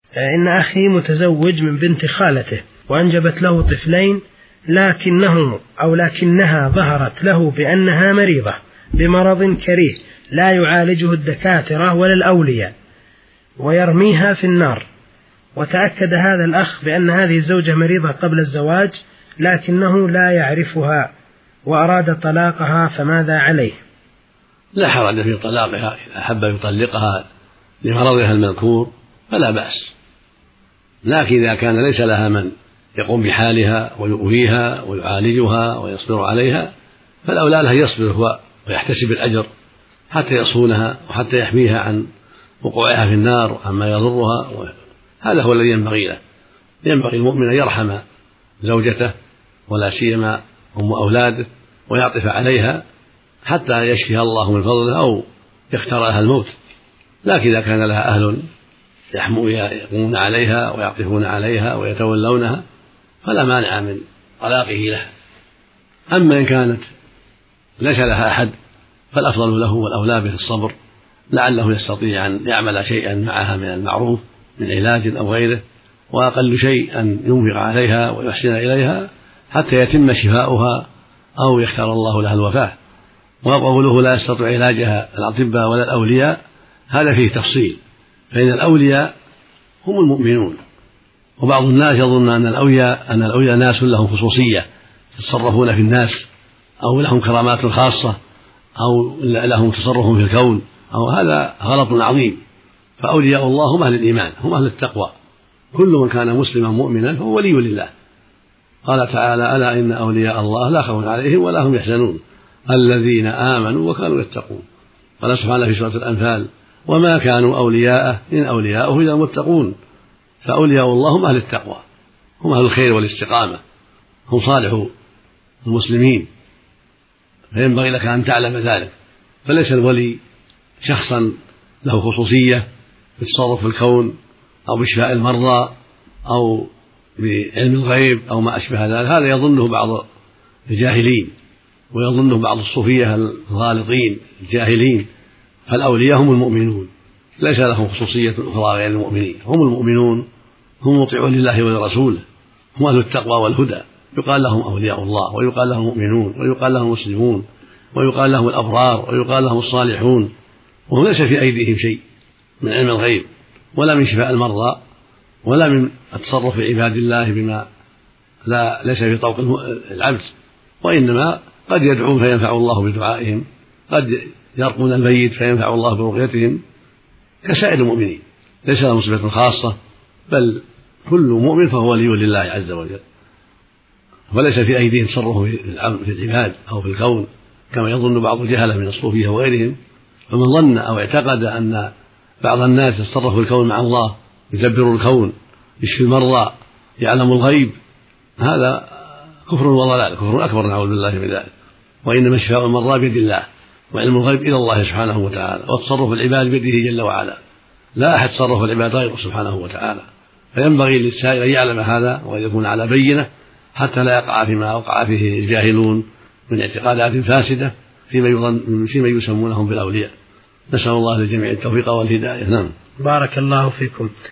إن أخي متزوج من بنت خالته وأنجبت له طفلين، لكنها ظهرت له بأنها مريضة بمرض كريه لا يعالجه الدكاترة ولا الأولياء ويرميها في النار. وتأكد هذا الأخ بأن هذه الزوجة مريضة قبل الزواج لكنه لا يعرفها وأراد طلاقها، فماذا عليه؟ لا حرج في طلاقها، إذا أحب يطلقها لمرضها المذكور فلا بأس، لكن إذا كان ليس لها من يقوم بحالها ويؤويها ويعالجها ويصبر عليها فالأولى له يصبر هو ويحتسب الأجر حتى يصونها وحتى يحميها عن وقوعها في النار وعما يضرها. هذا هو الذي ينبغي له. ينبغي المؤمن أن يرحم زوجته ولا سيما أم أولاده ويعطف عليها حتى يشفيها الله من فضله أو يختار لها الموت. لكن إذا كان لها أهل يقومون عليها ويعطفون عليها ويتولونها فلا مانع من طلاقه لها. أما إن كانت ليس لها أحد فالأفضل له والأولى به الصبر، لعله يستطيع أن يعمل شيئا معها من المعروف من علاج أو غيره، وأقل شيء أن ينفق عليها ويحسن إليها حتى يتم شفاؤها أو يختار الله لها الوفاة. وقوله لا يستطيع علاجها الأطباء ولا الأولياء هذا فيه تفصيل، فإن الأولياء هم المؤمنون، وبعض الناس يظن أن الأولياء ناس لهم خصوصية يتصرفون في الناس أو لهم كرامات خاصة أو لهم تصرف في الكون، أو هذا غلط عظيم. فأولياء الله هم أهل الإيمان، هم أهل التقوى، كل من كان مسلما مؤمنا فهو ولي لله. قال تعالى ألا إن أولياء الله لا خوف عليهم ولا هم يحزنون الذين آمنوا وكانوا يتقون. قال سبحانه في سورة الأنفال وما كانوا أولياءه إن أولياؤه إلا المتقون. فأولياء الله هم أهل التقوى، هم أهل الخير والاستقامة، هم صالح المسلمين، فينبغي لك أن تعلم ذلك. فليس الولي شخصا له خصوصية بالتصرف في الكون أو بشفاء المرضى أو بعلم الغيب أو ما أشبه ذلك، هذا يظنه بعض الجاهلين ويظنه بعض الصوفية الغالطين الجاهلين. فالأولياء هم المؤمنون، ليس لهم خصوصية أخرى غير المؤمنين، هم المؤمنون، هم مطيعون لله ولرسوله، هم أهل التقوى والهدى، يقال لهم أولياء الله ويقال لهم مؤمنون ويقال لهم مسلمون ويقال لهم الأبرار ويقال لهم الصالحون، وهم ليس في أيديهم شيء من علم الغيب ولا من شفاء المرضى ولا من التصرف في عباد الله بما ليس في طوق العبد، وإنما قد يدعون فينفع الله بدعائهم، قد يرقون الميت فينفع الله برقيتهم كسائر المؤمنين، ليس لهم صفة خاصة، بل كل مؤمن فهو ولي لله عز وجل، وليس في أيديهم تصرف في العباد أو في الكون كما يظن بعض الجهلة من الصوفية وغيرهم. فمن ظن أو اعتقد أن بعض الناس يتصرف في الكون مع الله، يدبر الكون، يشفي المرضى، يعلم الغيب، هذا كفر وضلال، كفر أكبر نعوذ بالله من ذلك. وإنما شفاء المرضى بيد الله، وعلم الغيب إلى الله سبحانه وتعالى، وتصرف العباد بيده جل وعلا، لا أحد تصرف العباد غيره سبحانه وتعالى. فينبغي للسائل أن يعلم هذا وأن يكون على بينة حتى لا يقع فيما وقع فيه الجاهلون من اعتقادات فاسدة فيما يسمونهم بالأولياء. نسأل الله للجميع التوفيق والهداية. نعم. بارك الله فيكم.